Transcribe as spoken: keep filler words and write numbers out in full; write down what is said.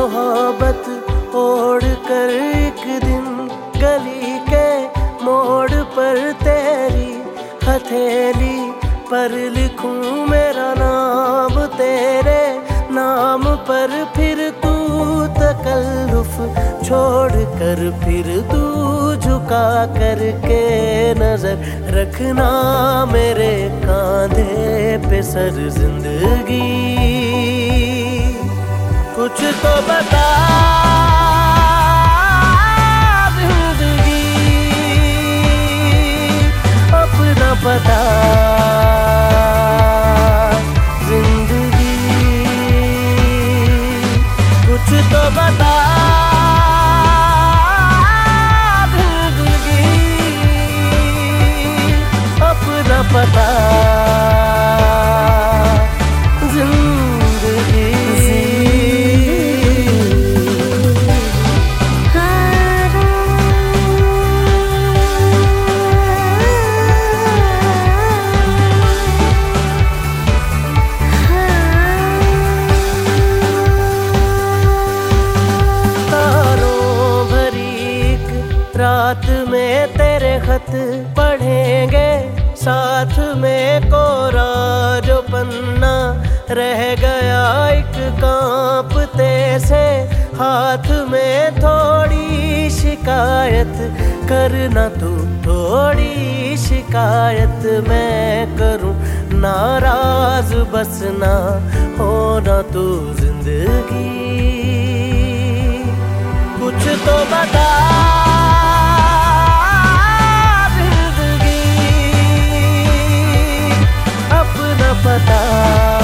मोहब्बत ओढ़ कर एक दिन गली के मोड़ पर तेरी हथेली पर लिखूं मेरा नाम तेरे नाम पर, फिर तू तकल्लुफ छोड़ कर फिर तू झुका करके नजर रखना मेरे कांधे पे सर जिंदगी। कुछ तो बता जिंदगी, अपना पता जिंदगी, कुछ तो बता जिंदगी, अपना पता जिंदगी। रात में तेरे खत पढ़ेंगे साथ में, कोरा जो पन्ना रह गया एक कांपते से हाथ में, थोड़ी शिकायत करना तू थोड़ी शिकायत मैं करूं, नाराज बस ना होना तू जिंदगी। कुछ तो बता पता